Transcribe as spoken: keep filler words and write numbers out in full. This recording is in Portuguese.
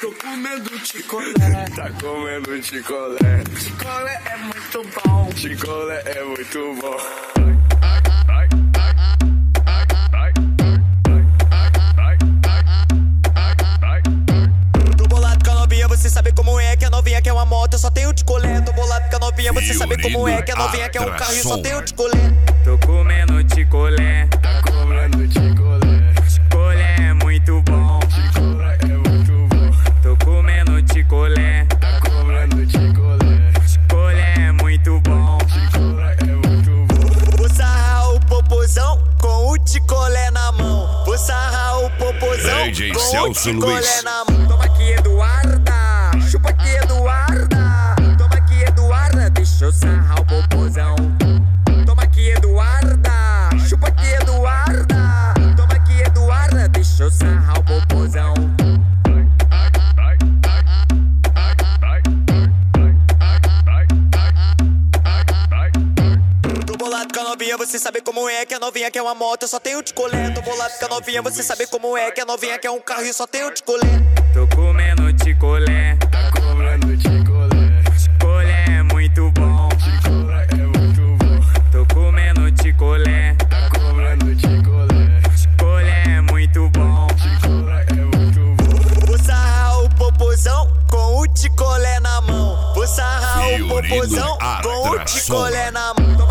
Tô comendo chicolé. Tá comendo chicolé. Chicolé é muito bom. Chicolé é muito bom. Tô bolado com a novinha, você sabe como é. Que a novinha quer uma moto, eu só tenho chicolé. Tô bolado com a novinha, você sabe como é. Que a novinha quer um carro, eu só tenho chicolé. Tô comendo chicolé. Tá comendo chicolé. Chicolé é muito bom. Chicolé é muito bom. Tô comendo chicolé. Tá comendo chicolé. Chicolé é muito bom. Chicolé é muito bom. Vou sarrar o popozão com o chicolé na mão. Vou sarrar o popozão D J com Celso o chicolé Luiz. na mão. Toma aqui, Eduarda. Chupa aqui, Eduarda. Toma aqui, Eduarda. Deixa eu sarrar o popozão. Toma aqui, Eduarda. Chupa aqui, Eduarda. Toma aqui, Eduarda. Deixa eu sarrar o popozão. Tô bolado com a novinha, você sabe como é. Que a novinha quer uma moto, eu só tenho chicolé. Tô bolado com a novinha, você sabe como é. Que a novinha quer um carro, eu só tenho chicolé. Tô comendo chicolé. Tá comendo chicolé. Chicolé é muito bom. Chicolé é muito bom. Tô comendo chicolé. Tá comendo chicolé. Chicolé é muito bom. Chicolé é muito bom. Vou sarrar o popozão com o chicolé na mão. Vou sarrar o Fiorino popozão com o Atração. chicolé na mão.